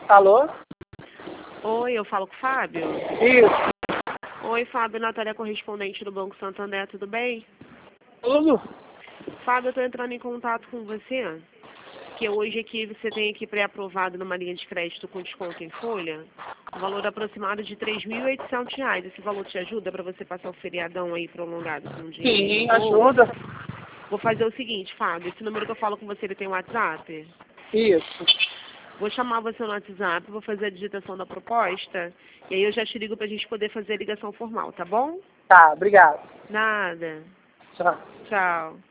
Alô? Oi, eu falo com o Fábio? Isso. Oi, Fábio, Natália, correspondente do Banco Santander, tudo bem? Tudo? Fábio, eu estou entrando em contato com você, que hoje aqui você tem aqui pré-aprovado numa linha de crédito com desconto em folha, um valor aproximado de R$ 3.800. Esse valor te ajuda para você passar o feriadão aí prolongado com dinheiro? Sim, ajuda. Vou fazer o seguinte, Fábio, esse número que eu falo com você, ele tem WhatsApp? Isso. Vou chamar você no WhatsApp, vou fazer a digitação da proposta, e aí eu já te ligo para a gente poder fazer a ligação formal, tá bom? Tá, obrigado. Nada. Tchau. Tchau.